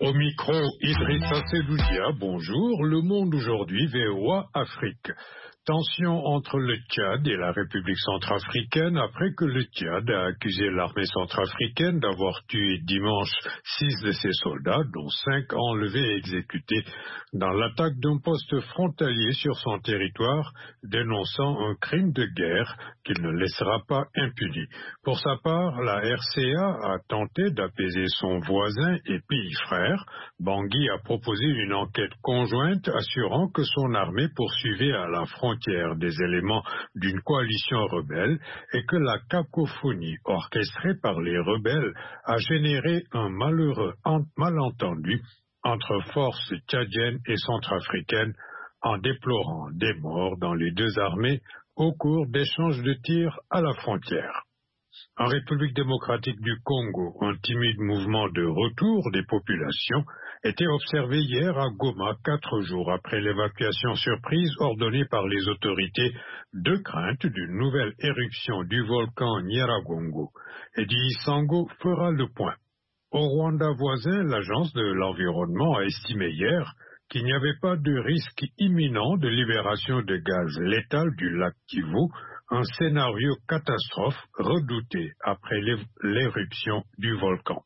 Au micro, Idrissa Seloudia, bonjour. Le Monde aujourd'hui, VOA Afrique. Tension entre le Tchad et la République centrafricaine après que le Tchad a accusé l'armée centrafricaine d'avoir tué dimanche 6 de ses soldats, dont 5 enlevés et exécutés, dans l'attaque d'un poste frontalier sur son territoire, dénonçant un crime de guerre qu'il ne laissera pas impuni. Pour sa part, la RCA a tenté d'apaiser son voisin et pays frère. Bangui a proposé une enquête conjointe assurant que son armée poursuivait à la frontière des éléments d'une coalition rebelle et que la cacophonie orchestrée par les rebelles a généré un malheureux malentendu entre forces tchadiennes et centrafricaines en déplorant des morts dans les deux armées au cours d'échanges de tirs à la frontière. En République démocratique du Congo, un timide mouvement de retour des populations était observé hier à Goma, 4 jours après l'évacuation surprise ordonnée par les autorités de crainte d'une nouvelle éruption du volcan Nyiragongo. Eddie Sango fera le point. Au Rwanda voisin, l'Agence de l'environnement a estimé hier qu'il n'y avait pas de risque imminent de libération de gaz létal du lac Kivu, un scénario catastrophe redouté après l'éruption du volcan.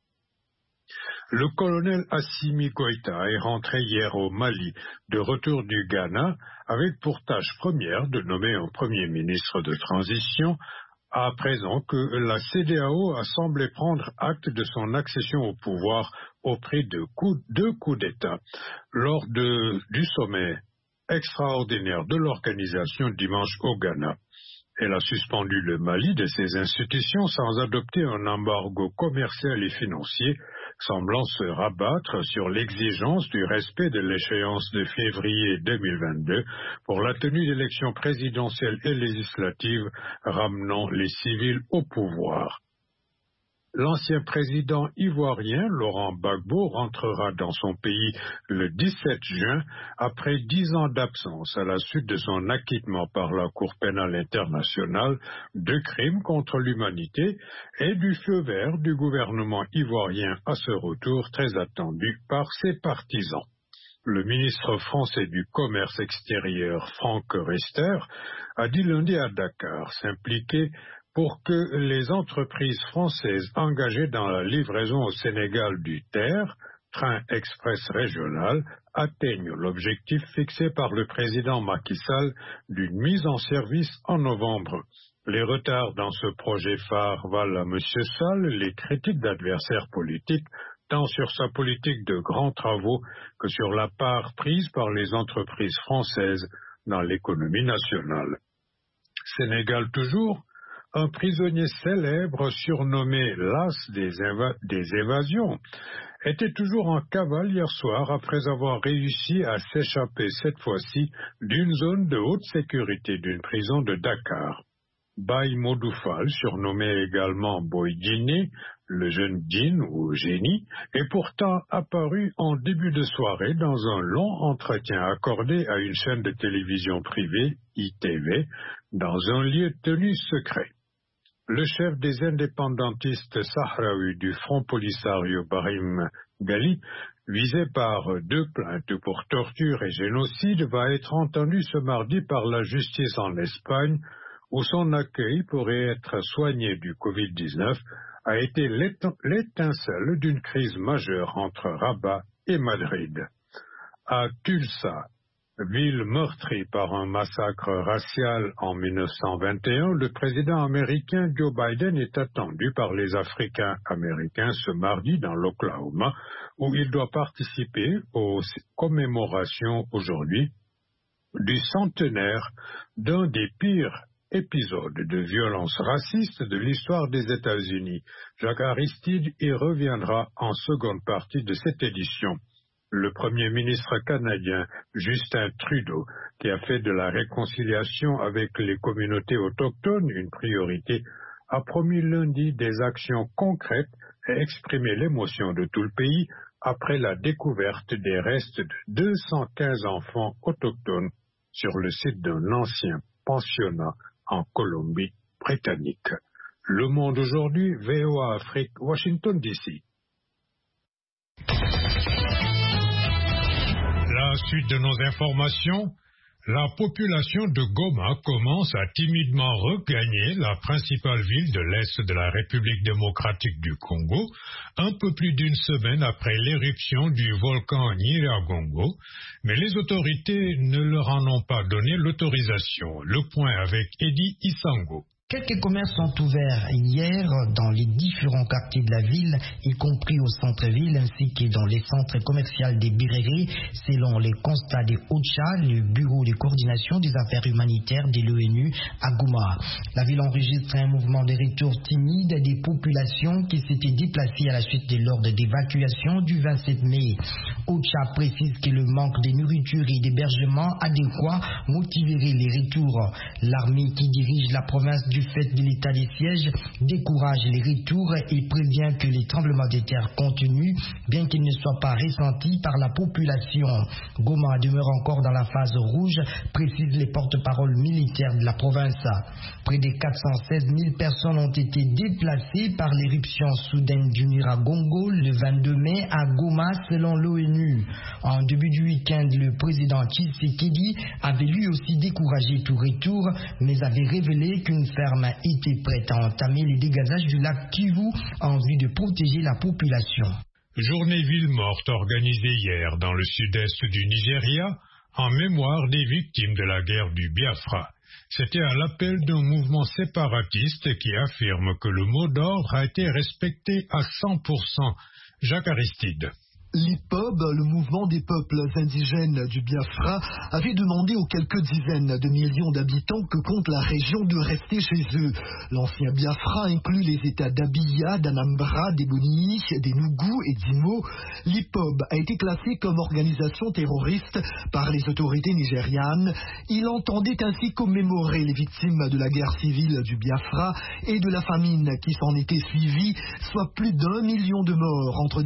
Le colonel Assimi Goïta est rentré hier au Mali, de retour du Ghana, avec pour tâche première de nommer un premier ministre de transition, à présent que la CEDEAO a semblé prendre acte de son accession au pouvoir au prix de deux coups d'État, lors du sommet extraordinaire de l'organisation dimanche au Ghana. Elle a suspendu le Mali de ses institutions sans adopter un embargo commercial et financier, semblant se rabattre sur l'exigence du respect de l'échéance de février 2022 pour la tenue d'élections présidentielles et législatives ramenant les civils au pouvoir. L'ancien président ivoirien Laurent Gbagbo rentrera dans son pays le 17 juin après 10 ans d'absence à la suite de son acquittement par la Cour pénale internationale de crimes contre l'humanité et du feu vert du gouvernement ivoirien à ce retour très attendu par ses partisans. Le ministre français du Commerce extérieur, Franck Riester, a dit lundi à Dakar s'impliquer pour que les entreprises françaises engagées dans la livraison au Sénégal du TER, train express régional, atteignent l'objectif fixé par le président Macky Sall d'une mise en service en novembre. Les retards dans ce projet phare valent à M. Sall les critiques d'adversaires politiques, tant sur sa politique de grands travaux que sur la part prise par les entreprises françaises dans l'économie nationale. Sénégal toujours. Un prisonnier célèbre surnommé l'As des évasions était toujours en cavale hier soir après avoir réussi à s'échapper cette fois-ci d'une zone de haute sécurité d'une prison de Dakar. Baye Modoufal, surnommé également Boy Djiné, le jeune djinn ou génie, est pourtant apparu en début de soirée dans un long entretien accordé à une chaîne de télévision privée, ITV, dans un lieu tenu secret. Le chef des indépendantistes sahraouis du Front Polisario Brahim Ghali, visé par 2 plaintes pour torture et génocide, va être entendu ce mardi par la justice en Espagne, où son accueil pourrait être soigné du Covid-19, a été l'étincelle d'une crise majeure entre Rabat et Madrid. À Tulsa, ville meurtrie par un massacre racial en 1921, le président américain Joe Biden est attendu par les Africains-Américains ce mardi dans l'Oklahoma, où il doit participer aux commémorations aujourd'hui du centenaire d'un des pires épisodes de violence raciste de l'histoire des États-Unis. Jacques Aristide y reviendra en seconde partie de cette édition. Le Premier ministre canadien Justin Trudeau, qui a fait de la réconciliation avec les communautés autochtones une priorité, a promis lundi des actions concrètes et exprimé l'émotion de tout le pays après la découverte des restes de 215 enfants autochtones sur le site d'un ancien pensionnat en Colombie-Britannique. Le Monde aujourd'hui, VOA Afrique, Washington DC. la suite de nos informations, la population de Goma commence à timidement regagner la principale ville de l'Est de la République démocratique du Congo, un peu plus d'une semaine après l'éruption du volcan Nyiragongo, mais les autorités ne leur en ont pas donné l'autorisation. Le point avec Eddie Isango. Quelques commerces sont ouverts hier dans les différents quartiers de la ville, y compris au centre-ville ainsi que dans les centres commerciaux des Biréré, selon les constats de OCHA, le bureau de coordination des affaires humanitaires de l'ONU à Goma. La ville enregistre un mouvement de retour timide des populations qui s'étaient déplacées à la suite de l'ordre d'évacuation du 27 mai. OCHA précise que le manque de nourriture et d'hébergement adéquat motiverait les retours. L'armée qui dirige la province du fait de l'état des sièges décourage les retours et prévient que les tremblements de terre continuent, bien qu'ils ne soient pas ressentis par la population. Goma demeure encore dans la phase rouge, précisent les porte-paroles militaires de la province. Près de 416 000 personnes ont été déplacées par l'éruption soudaine du Nyiragongo le 22 mai à Goma selon l'ONU. En début du week-end, le président Tshisekedi avait lui aussi découragé tout retour, mais avait révélé qu'une ferme était prête à entamer les dégazages du lac Kivu en vue de protéger la population. Journée ville morte organisée hier dans le sud-est du Nigeria en mémoire des victimes de la guerre du Biafra. C'était à l'appel d'un mouvement séparatiste qui affirme que le mot d'ordre a été respecté à 100%. Jacques Aristide. L'IPOB, le mouvement des peuples indigènes du Biafra, avait demandé aux quelques dizaines de millions d'habitants que compte la région de rester chez eux. L'ancien Biafra inclut les États d'Abia, d'Anambra, d'Ebonyi, d'Enugu et d'Imo. L'IPOB a été classé comme organisation terroriste par les autorités nigérianes. Il entendait ainsi commémorer les victimes de la guerre civile du Biafra et de la famine qui s'en était suivie, soit plus d'1 million de morts entre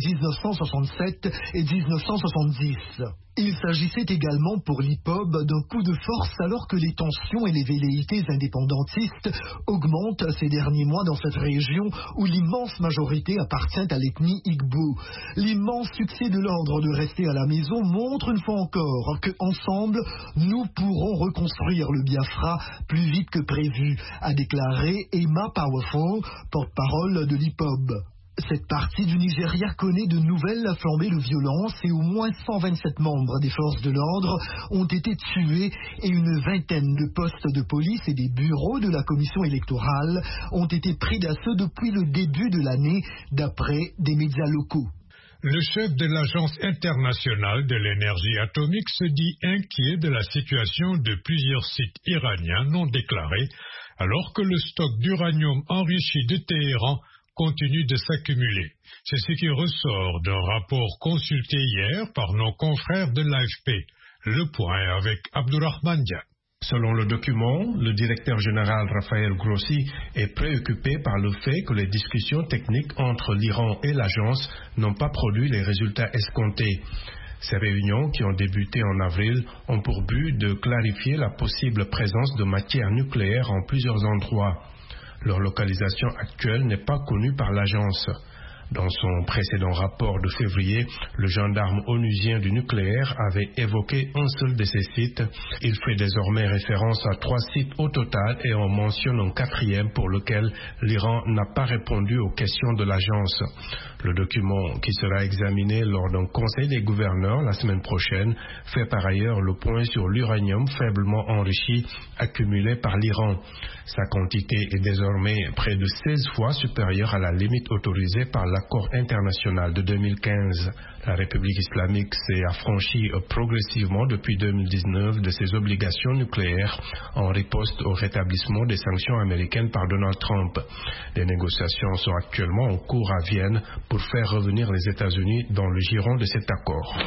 1967 et 1970. Il s'agissait également pour l'IPOB d'un coup de force alors que les tensions et les velléités indépendantistes augmentent ces derniers mois dans cette région où l'immense majorité appartient à l'ethnie Igbo. L'immense succès de l'ordre de rester à la maison montre une fois encore qu'ensemble, nous pourrons reconstruire le Biafra plus vite que prévu, a déclaré Emma Powerful, porte-parole de l'IPOB. Cette partie du Nigeria connaît de nouvelles flambées de violence et au moins 127 membres des forces de l'ordre ont été tués et une vingtaine de postes de police et des bureaux de la commission électorale ont été pris d'assaut depuis le début de l'année, d'après des médias locaux. Le chef de l'Agence internationale de l'énergie atomique se dit inquiet de la situation de plusieurs sites iraniens non déclarés, alors que le stock d'uranium enrichi de Téhéran continue de s'accumuler. C'est ce qui ressort d'un rapport consulté hier par nos confrères de l'AFP. Le point avec Abdourahmane Dia. Selon le document, le directeur général Raphaël Grossi est préoccupé par le fait que les discussions techniques entre l'Iran et l'agence n'ont pas produit les résultats escomptés. Ces réunions, qui ont débuté en avril, ont pour but de clarifier la possible présence de matières nucléaires en plusieurs endroits. Leur localisation actuelle n'est pas connue par l'agence. Dans son précédent rapport de février, le gendarme onusien du nucléaire avait évoqué un seul de ces sites. Il fait désormais référence à 3 sites au total et en mentionne un 4e pour lequel l'Iran n'a pas répondu aux questions de l'agence. Le document, qui sera examiné lors d'un conseil des gouverneurs la semaine prochaine, fait par ailleurs le point sur l'uranium faiblement enrichi accumulé par l'Iran. Sa quantité est désormais près de 16 fois supérieure à la limite autorisée par l'accord international de 2015. La République islamique s'est affranchie progressivement depuis 2019 de ses obligations nucléaires en riposte au rétablissement des sanctions américaines par Donald Trump. Des négociations sont actuellement en cours à Vienne pour faire revenir les États-Unis dans le giron de cet accord.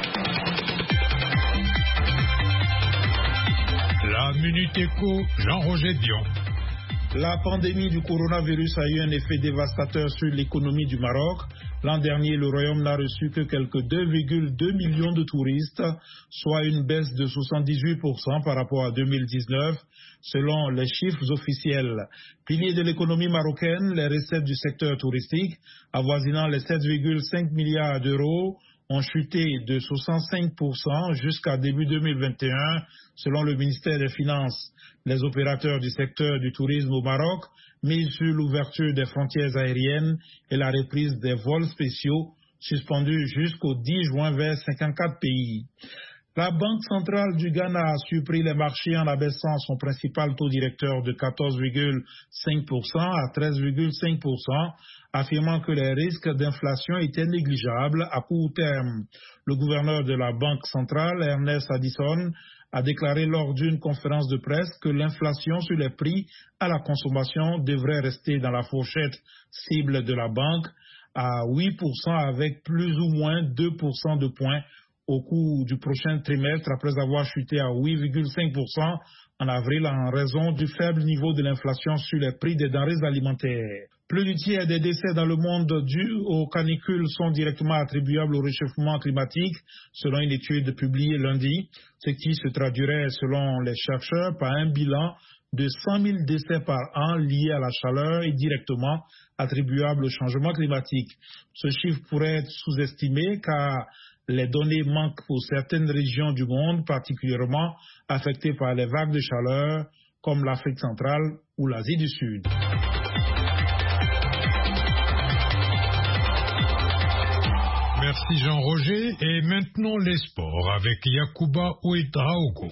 La Minute Éco, Jean-Roger Dion. La pandémie du coronavirus a eu un effet dévastateur sur l'économie du Maroc. L'an dernier, le Royaume n'a reçu que quelques 2,2 millions de touristes, soit une baisse de 78% par rapport à 2019, selon les chiffres officiels. Pilier de l'économie marocaine, les recettes du secteur touristique, avoisinant les 7,5 milliards d'euros, ont chuté de 65% jusqu'à début 2021, selon le ministère des Finances. Les opérateurs du secteur du tourisme au Maroc misent sur l'ouverture des frontières aériennes et la reprise des vols spéciaux suspendus jusqu'au 10 juin vers 54 pays. La Banque centrale du Ghana a surpris les marchés en abaissant son principal taux directeur de 14,5% à 13,5%, affirmant que les risques d'inflation étaient négligeables à court terme. Le gouverneur de la Banque centrale, Ernest Addison, a déclaré lors d'une conférence de presse que l'inflation sur les prix à la consommation devrait rester dans la fourchette cible de la banque à 8% avec plus ou moins 2% de points au cours du prochain trimestre après avoir chuté à 8,5% en avril en raison du faible niveau de l'inflation sur les prix des denrées alimentaires. Plus du tiers des décès dans le monde dus aux canicules sont directement attribuables au réchauffement climatique, selon une étude publiée lundi, ce qui se traduirait, selon les chercheurs, par un bilan de 100 000 décès par an liés à la chaleur et directement attribuables au changement climatique. Ce chiffre pourrait être sous-estimé car les données manquent pour certaines régions du monde, particulièrement affectées par les vagues de chaleur, comme l'Afrique centrale ou l'Asie du Sud. Merci Jean-Roger. Et maintenant les sports avec Yacouba Ouedraogo.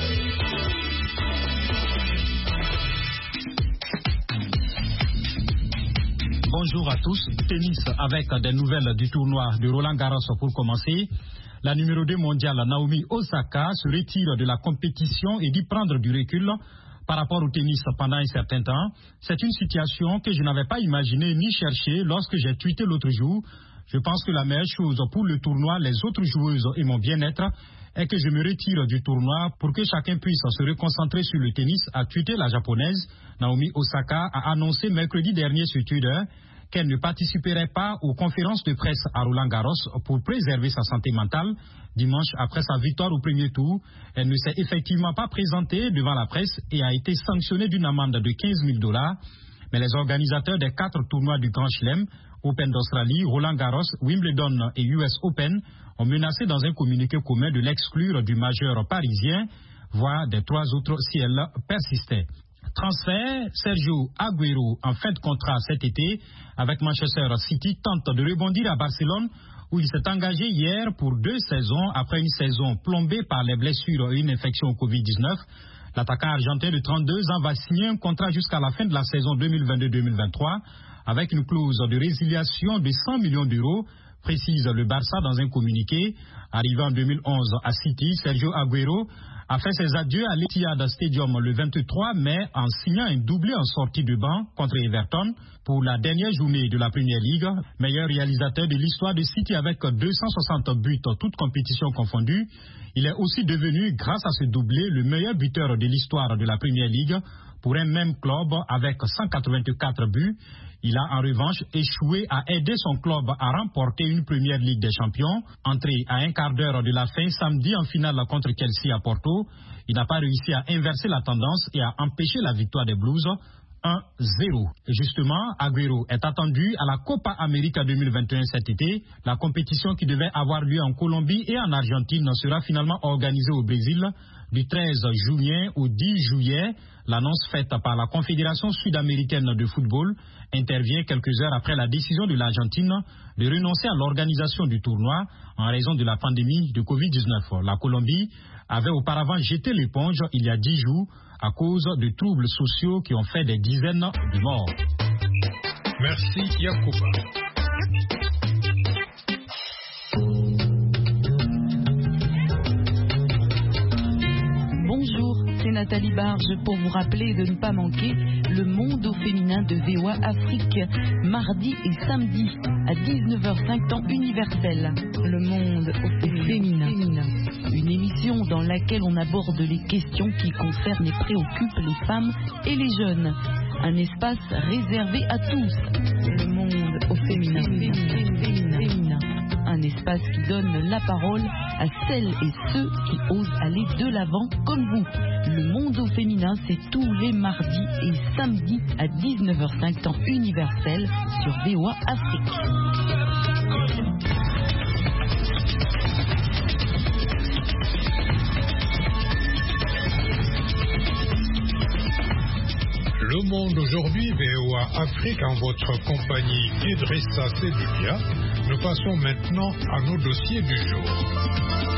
Bonjour à tous. Tennis avec des nouvelles du tournoi de Roland Garros pour commencer. La numéro 2 mondiale Naomi Osaka se retire de la compétition et dit prendre du recul par rapport au tennis pendant un certain temps. C'est une situation que je n'avais pas imaginée ni cherchée lorsque j'ai tweeté l'autre jour. Je pense que la meilleure chose pour le tournoi, les autres joueuses et mon bien-être est que je me retire du tournoi pour que chacun puisse se reconcentrer sur le tennis, a tweeté la japonaise. Naomi Osaka a annoncé mercredi dernier sur Twitter qu'elle ne participerait pas aux conférences de presse à Roland Garros pour préserver sa santé mentale. Dimanche, après sa victoire au premier tour, elle ne s'est effectivement pas présentée devant la presse et a été sanctionnée d'une amende de $15 000. Mais les organisateurs des 4 tournois du Grand Chelem, Open d'Australie, Roland Garros, Wimbledon et US Open, ont menacé dans un communiqué commun de l'exclure du majeur parisien, voire des 3 autres si elle persistait. Transfert, Sergio Agüero en fin de contrat cet été avec Manchester City tente de rebondir à Barcelone où il s'est engagé hier pour 2 saisons après une saison plombée par les blessures et une infection au Covid-19. L'attaquant argentin de 32 ans va signer un contrat jusqu'à la fin de la saison 2022-2023 avec une clause de résiliation de 100 millions d'euros, précise le Barça dans un communiqué. Arrivé en 2011 à City, Sergio Agüero a fait ses adieux à l'Etihad Stadium le 23 mai en signant un doublé en sortie de banc contre Everton pour la dernière journée de la Premier League. Meilleur réalisateur de l'histoire de City avec 260 buts toutes compétitions confondues. Il est aussi devenu, grâce à ce doublé, le meilleur buteur de l'histoire de la Premier League pour un même club avec 184 buts. Il a en revanche échoué à aider son club à remporter une première Ligue des Champions. Entré à un quart d'heure de la fin samedi en finale contre Chelsea à Porto, il n'a pas réussi à inverser la tendance et à empêcher la victoire des Blues 1-0. Et justement, Agüero est attendu à la Copa América 2021 cet été. La compétition qui devait avoir lieu en Colombie et en Argentine sera finalement organisée au Brésil du 13 juillet au 10 juillet. L'annonce faite par la Confédération sud-américaine de football intervient quelques heures après la décision de l'Argentine de renoncer à l'organisation du tournoi en raison de la pandémie de Covid-19. La Colombie avait auparavant jeté l'éponge il y a 10 jours à cause de troubles sociaux qui ont fait des dizaines de morts. Merci Yacouba. C'est Nathalie Barge pour vous rappeler de ne pas manquer le monde au féminin de VOA Afrique, mardi et samedi à 19h05 temps universel. Le monde au féminin. Une émission dans laquelle on aborde les questions qui concernent et préoccupent les femmes et les jeunes. Un espace réservé à tous. Le monde au féminin. Un espace qui donne la parole à celles et ceux qui osent aller de l'avant comme vous. Le monde au féminin, c'est tous les mardis et samedis à 19h05 temps universel sur VOA Afrique. Le Monde aujourd'hui, VOA Afrique, en votre compagnie Idrissa Seloudia. Nous passons maintenant à nos dossiers du jour.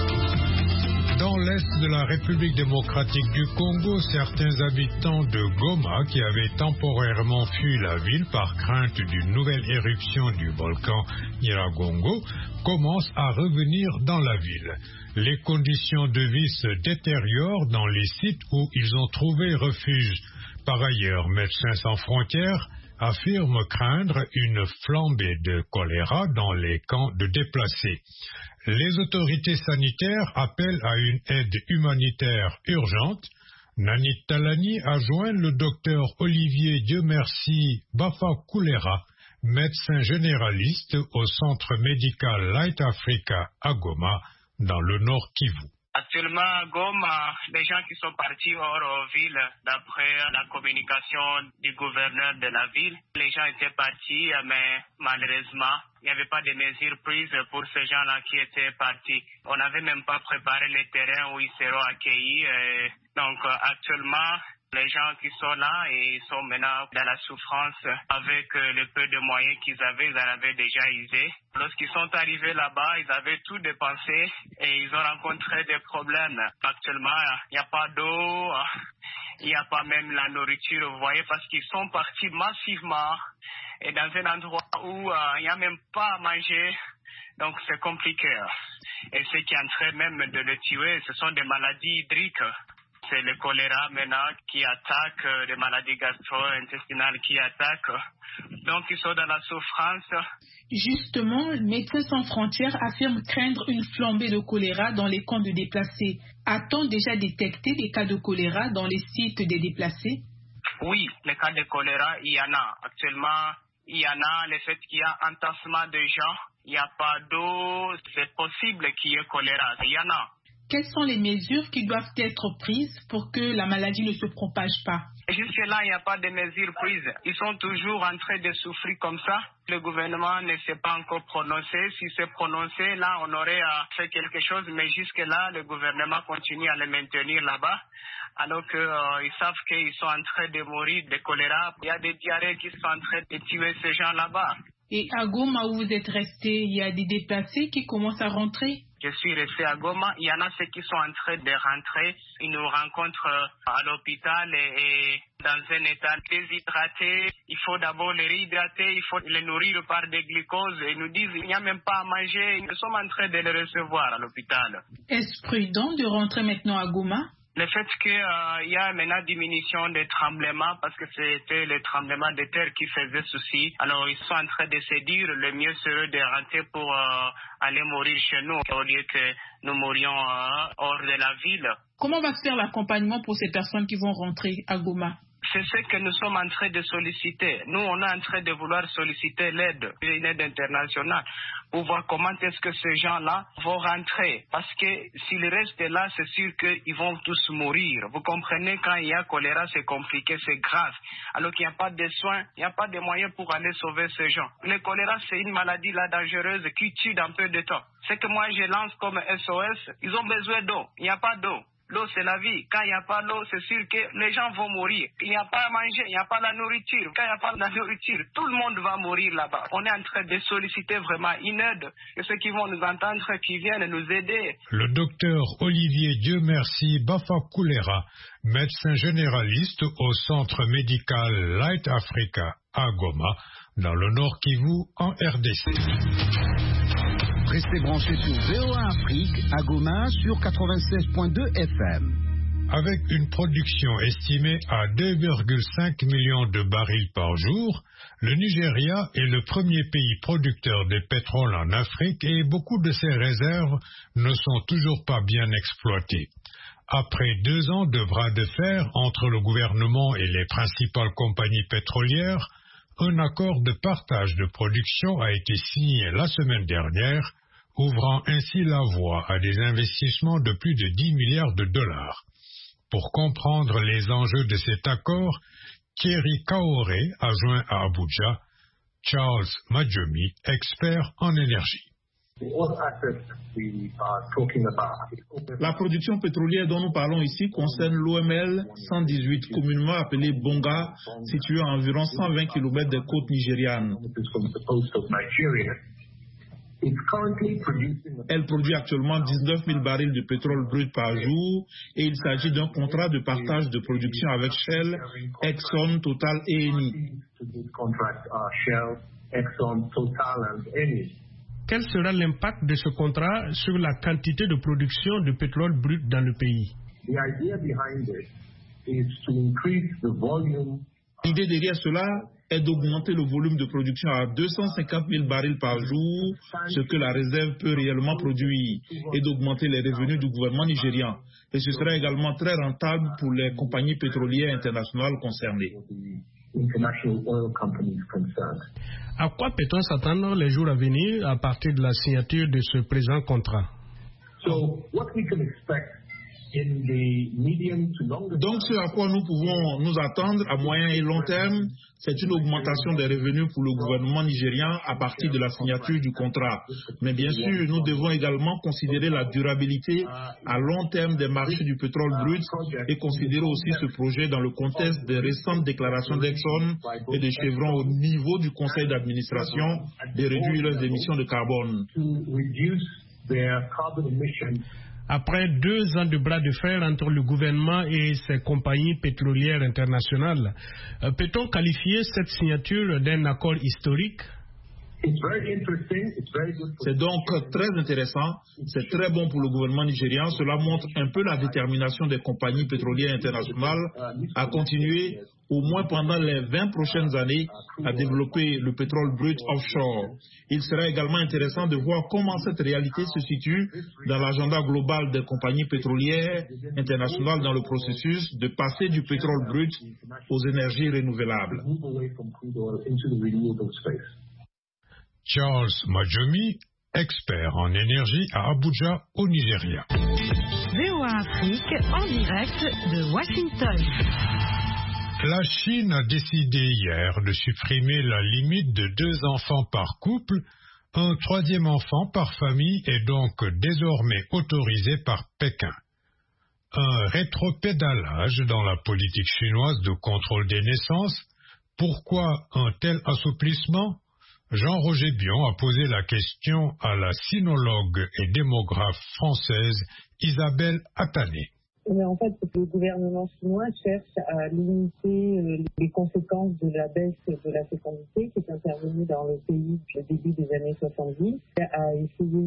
Dans l'est de la République démocratique du Congo, certains habitants de Goma qui avaient temporairement fui la ville par crainte d'une nouvelle éruption du volcan Nyiragongo commencent à revenir dans la ville. Les conditions de vie se détériorent dans les sites où ils ont trouvé refuge. Par ailleurs, Médecins sans frontières affirme craindre une flambée de choléra dans les camps de déplacés. Les autorités sanitaires appellent à une aide humanitaire urgente. Nanit Talani a joint le docteur Olivier Diemersi Bafakulera, médecin généraliste au centre médical Light Africa à Goma, dans le Nord Kivu. Actuellement, à Goma, les gens qui sont partis hors ville, d'après la communication du gouverneur de la ville, les gens étaient partis, mais malheureusement, il n'y avait pas de mesures prises pour ces gens-là qui étaient partis. On n'avait même pas préparé les terrains où ils seront accueillis. Donc, actuellement, les gens qui sont là et sont maintenant dans la souffrance avec le peu de moyens qu'ils avaient, ils en avaient déjà usé. Lorsqu'ils sont arrivés là-bas, ils avaient tout dépensé et ils ont rencontré des problèmes. Actuellement, il n'y a pas d'eau, il n'y a pas même la nourriture, vous voyez, parce qu'ils sont partis massivement et dans un endroit où il n'y a même pas à manger. Donc c'est compliqué. Et ce qui est en train même de le tuer, ce sont des maladies hydriques. C'est le choléra maintenant qui attaque, des maladies gastro-intestinales qui attaquent. Donc ils sont dans la souffrance. Justement, Médecins sans frontières affirme craindre une flambée de choléra dans les camps de déplacés. A-t-on déjà détecté des cas de choléra dans les sites des déplacés? Oui, les cas de choléra, il y en a. Actuellement, il y en a. Le fait qu'il y a un entassement de gens, il n'y a pas d'eau, c'est possible qu'il y ait choléra. Il y en a. Quelles sont les mesures qui doivent être prises pour que la maladie ne se propage pas? Jusque-là, il n'y a pas de mesures prises. Ils sont toujours en train de souffrir comme ça. Le gouvernement ne s'est pas encore prononcé. S'il s'est prononcé, là, on aurait fait quelque chose. Mais jusque-là, le gouvernement continue à les maintenir là-bas. Alors qu'ils savent qu'ils sont en train de mourir de choléra. Il y a des diarrhées qui sont en train de tuer ces gens là-bas. Et à Goma, où vous êtes resté, il y a des déplacés qui commencent à rentrer? Je suis resté à Goma. Il y en a ceux qui sont en train de rentrer. Ils nous rencontrent à l'hôpital et dans un état déshydraté. Il faut d'abord les réhydrater, il faut les nourrir par des glucoses. Ils nous disent qu'il n'y a même pas à manger. Nous sommes en train de les recevoir à l'hôpital. Est-ce prudent de rentrer maintenant à Goma? Le fait qu'il y a maintenant diminution des tremblements, parce que c'était les tremblements de terre qui faisaient souci. Alors, ils sont en train de se dire le mieux serait de rentrer pour aller mourir chez nous, au lieu que nous mourions hors de la ville. Comment va se faire l'accompagnement pour ces personnes qui vont rentrer à Goma? C'est ce que nous sommes en train de solliciter. Nous, on est en train de vouloir solliciter l'aide, une aide internationale, pour voir comment est-ce que ces gens-là vont rentrer. Parce que s'ils restent là, c'est sûr qu'ils vont tous mourir. Vous comprenez, quand il y a choléra, c'est compliqué, c'est grave. Alors qu'il n'y a pas de soins, il n'y a pas de moyens pour aller sauver ces gens. Le choléra, c'est une maladie là dangereuse qui tue dans peu de temps. Ce que moi, je lance comme SOS, ils ont besoin d'eau. Il n'y a pas d'eau. L'eau, c'est la vie. Quand il n'y a pas d'eau, c'est sûr que les gens vont mourir. Il n'y a pas à manger, il n'y a pas la nourriture. Quand il n'y a pas de la nourriture, tout le monde va mourir là-bas. On est en train de solliciter vraiment une aide. Et ceux qui vont nous entendre, qui viennent nous aider. Le docteur Olivier Diemersi Bafakulera, médecin généraliste au centre médical Light Africa à Goma, dans le Nord Kivu, en RDC. Restez branchés sur VOA Afrique à Goma sur 96.2 FM. Avec une production estimée à 2,5 millions de barils par jour, le Nigeria est le premier pays producteur de pétrole en Afrique et beaucoup de ses réserves ne sont toujours pas bien exploitées. Après 2 ans de bras de fer entre le gouvernement et les principales compagnies pétrolières, un accord de partage de production a été signé la semaine dernière, ouvrant ainsi la voie à des investissements de plus de 10 milliards de dollars. Pour comprendre les enjeux de cet accord, Thierry Kaoré a joint à Abuja Charles Majomi, expert en énergie. La production pétrolière dont nous parlons ici concerne l'OML 118, communément appelée Bonga, située à environ 120 km des côtes nigérianes. Elle produit actuellement 19 000 barils de pétrole brut par jour et il s'agit d'un contrat de partage de production avec Shell, Exxon, Total et Eni. Quel sera l'impact de ce contrat sur la quantité de production de pétrole brut dans le pays? L'idée derrière cela est d'augmenter le volume de production à 250 000 barils par jour, ce que la réserve peut réellement produire, et d'augmenter les revenus du gouvernement nigérian. Et ce sera également très rentable pour les compagnies pétrolières internationales concernées. À quoi peut-on s'attendre les jours à venir à partir de la signature de ce présent contrat? Donc, ce à quoi nous pouvons nous attendre à moyen et long terme, c'est une augmentation des revenus pour le gouvernement nigérian à partir de la signature du contrat. Mais bien sûr, nous devons également considérer la durabilité à long terme des marchés du pétrole brut et considérer aussi ce projet dans le contexte des récentes déclarations d'Exxon et de Chevron au niveau du conseil d'administration de réduire leurs émissions de carbone. Après 2 ans de bras de fer entre le gouvernement et ses compagnies pétrolières internationales, peut-on qualifier cette signature d'un accord historique? C'est donc très intéressant, c'est très bon pour le gouvernement nigérian. Cela montre un peu la détermination des compagnies pétrolières internationales à continuer, au moins pendant les 20 prochaines années, à développer le pétrole brut offshore. Il sera également intéressant de voir comment cette réalité se situe dans l'agenda global des compagnies pétrolières internationales dans le processus de passer du pétrole brut aux énergies renouvelables. Charles Majomi, expert en énergie à Abuja, au Nigeria. VOA Afrique, en direct de Washington. La Chine a décidé hier de supprimer la limite de 2 enfants par couple. Un 3e enfant par famille est donc désormais autorisé par Pékin. Un rétropédalage dans la politique chinoise de contrôle des naissances. Pourquoi un tel assouplissement? Jean-Roger Bion a posé la question à la sinologue et démographe française Isabelle Attané. Mais en fait, le gouvernement chinois cherche à limiter les conséquences de la baisse de la fécondité qui est intervenue dans le pays au début des années 70, à essayer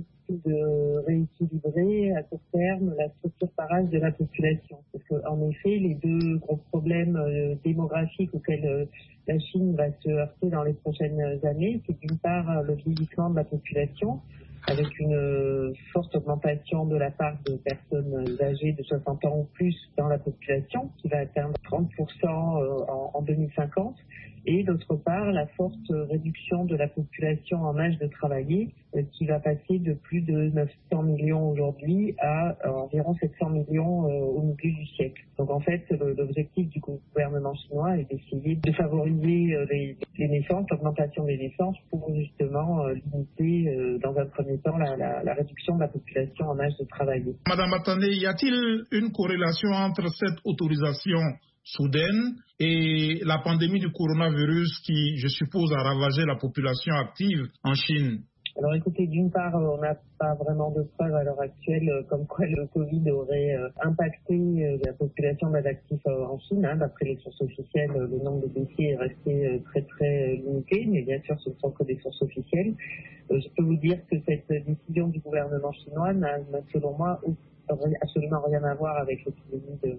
de rééquilibrer à court terme la structure par âge de la population. Parce qu'en effet, les 2 gros problèmes démographiques auxquels la Chine va se heurter dans les prochaines années, c'est d'une part le vieillissement de la population, avec une forte augmentation de la part de personnes âgées de 60 ans ou plus dans la population, qui va atteindre 30% en 2050, et d'autre part la forte réduction de la population en âge de travailler, qui va passer de plus de 900 millions aujourd'hui à environ 700 millions au milieu du siècle. Donc en fait, l'objectif du gouvernement chinois est d'essayer de favoriser les naissances, l'augmentation des naissances, pour justement limiter dans un premier temps la réduction de la population en âge de travailler. Madame Attané, y a-t-il une corrélation entre cette autorisation soudaine et la pandémie du coronavirus qui, je suppose, a ravagé la population active en Chine? Alors écoutez, d'une part, on n'a pas vraiment de preuves à l'heure actuelle comme quoi le Covid aurait impacté la population d'actifs en Chine. D'après les sources officielles, le nombre de décès est resté très très limité, mais bien sûr ce ne sont que des sources officielles. Je peux vous dire que cette décision du gouvernement chinois n'a selon moi absolument rien à voir avec l'épidémie de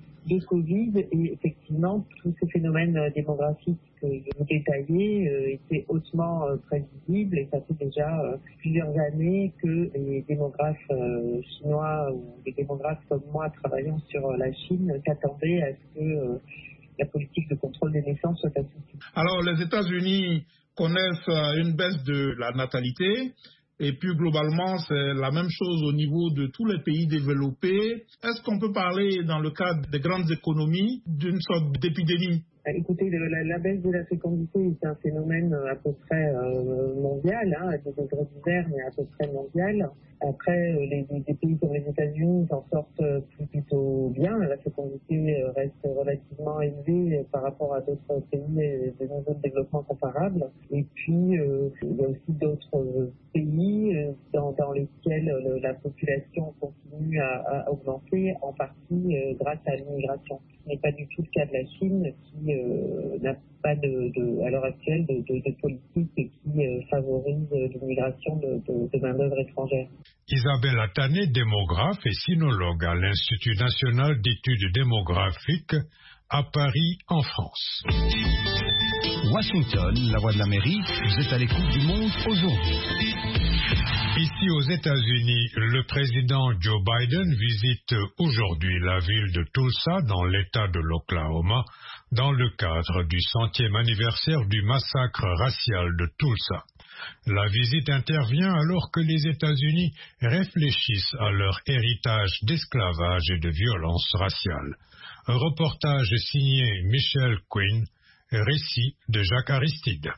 Covid, et effectivement tous ces phénomènes démographiques que je vous détaillais étaient hautement prévisibles, et ça fait déjà plusieurs années que les démographes chinois ou les démographes comme moi travaillant sur la Chine s'attendaient à ce que la politique de contrôle des naissances soit assouplie. Alors les États-Unis connaissent une baisse de la natalité. Et puis globalement, c'est la même chose au niveau de tous les pays développés. Est-ce qu'on peut parler, dans le cadre des grandes économies, d'une sorte d'épidémie? Écoutez, la baisse de la fécondité est un phénomène à peu près mondial, à des degrés divers, mais à peu près mondial. Après, des pays comme les États-Unis s'en sortent plutôt bien. La fécondité reste relativement élevée par rapport à d'autres pays de niveaux de développement comparables. Et puis, il y a aussi d'autres pays dans lesquels la population continue à augmenter, en partie grâce à l'immigration. Ce n'est pas du tout le cas de la Chine qui n'a pas à l'heure actuelle de politique qui favorise l'immigration de main-d'œuvre étrangère. Isabelle Attané, démographe et sinologue à l'Institut national d'études démographiques à Paris, en France. Washington, la voix de l'Amérique, vous êtes à l'écoute du monde aujourd'hui. Ici aux États-Unis, le président Joe Biden visite aujourd'hui la ville de Tulsa dans l'État de l'Oklahoma dans le cadre du 100e anniversaire du massacre racial de Tulsa. La visite intervient alors que les États-Unis réfléchissent à leur héritage d'esclavage et de violence raciale. Un reportage signé Michel Quinn, récit de Jacques Aristide.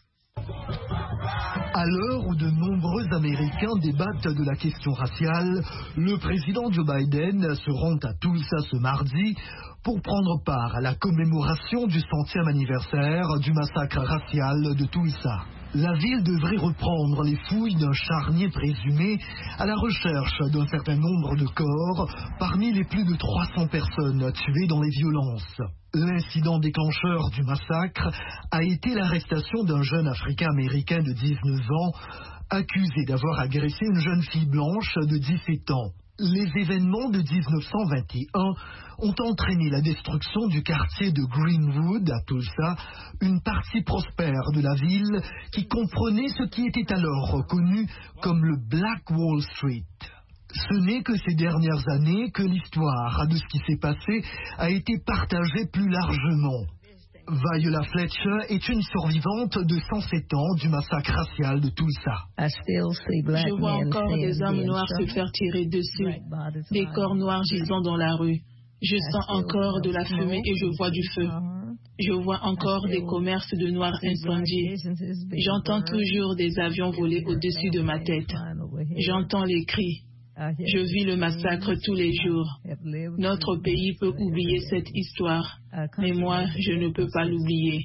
À l'heure où de nombreux Américains débattent de la question raciale, le président Joe Biden se rend à Tulsa ce mardi pour prendre part à la commémoration du 100e anniversaire du massacre racial de Tulsa. La ville devrait reprendre les fouilles d'un charnier présumé à la recherche d'un certain nombre de corps parmi les plus de 300 personnes tuées dans les violences. L'incident déclencheur du massacre a été l'arrestation d'un jeune Africain-Américain de 19 ans accusé d'avoir agressé une jeune fille blanche de 17 ans. Les événements de 1921 ont entraîné la destruction du quartier de Greenwood à Tulsa, une partie prospère de la ville qui comprenait ce qui était alors reconnu comme le Black Wall Street. Ce n'est que ces dernières années que l'histoire de ce qui s'est passé a été partagée plus largement. Viola Fletcher est une survivante de 107 ans du massacre racial de Tulsa. Je vois encore des hommes noirs se faire tirer dessus, des corps noirs gisant dans la rue. Je sens encore de la fumée et je vois du feu. Je vois encore des commerces de noirs incendiés. J'entends toujours des avions voler au-dessus de ma tête. J'entends les cris. Je vis le massacre tous les jours. Notre pays peut oublier cette histoire, mais moi, je ne peux pas l'oublier.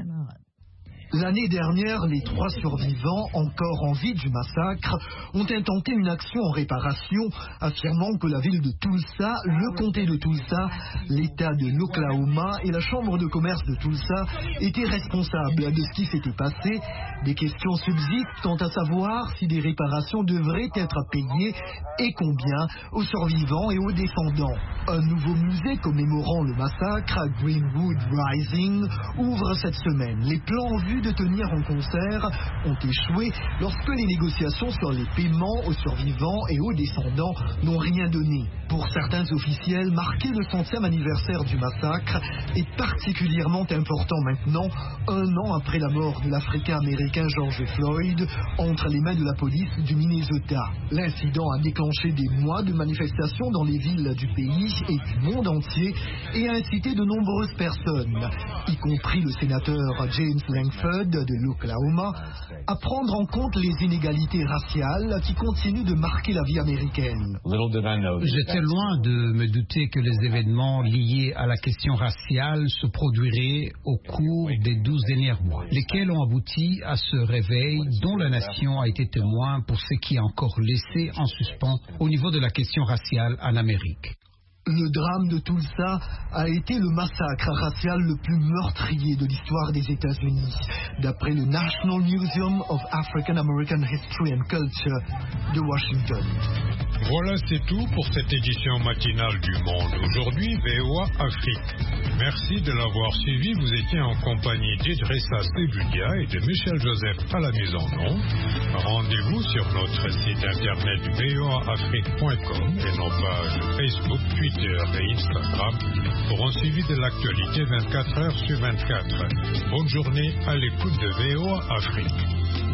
L'année dernière, les 3 survivants, encore en vie du massacre, ont intenté une action en réparation, affirmant que la ville de Tulsa, le comté de Tulsa, l'État de l'Oklahoma et la Chambre de commerce de Tulsa étaient responsables de ce qui s'était passé. Des questions subsistent quant à savoir si des réparations devraient être payées et combien aux survivants et aux descendants. Un nouveau musée commémorant le massacre, Greenwood Rising, ouvre cette semaine. Les plans en vue de tenir en concert ont échoué lorsque les négociations sur les paiements aux survivants et aux descendants n'ont rien donné. Pour certains officiels, marquer le 100e anniversaire du massacre est particulièrement important maintenant, 1 an après la mort de l'Africain-Américain George Floyd entre les mains de la police du Minnesota. L'incident a déclenché des mois de manifestations dans les villes du pays et du monde entier et a incité de nombreuses personnes, y compris le sénateur James Lankford de l'Oklahoma, à prendre en compte les inégalités raciales qui continuent de marquer la vie américaine. J'étais loin de me douter que les événements liés à la question raciale se produiraient au cours des 12 derniers mois, lesquels ont abouti à ce réveil dont la nation a été témoin pour ce qui est encore laissé en suspens au niveau de la question raciale en Amérique. Le drame de Tulsa a été le massacre racial le plus meurtrier de l'histoire des États-Unis, d'après le National Museum of African American History and Culture de Washington. Voilà, c'est tout pour cette édition matinale du Monde. Aujourd'hui, VOA Afrique. Merci de l'avoir suivi. Vous étiez en compagnie d'Idrissa Sebudia et de Michel Joseph à la mise en onde. Rendez-vous sur notre site internet voaafrique.com et nos pages Facebook, Twitter et Instagram pour un suivi de l'actualité 24 heures sur 24. Bonne journée à l'écoute de VOA Afrique.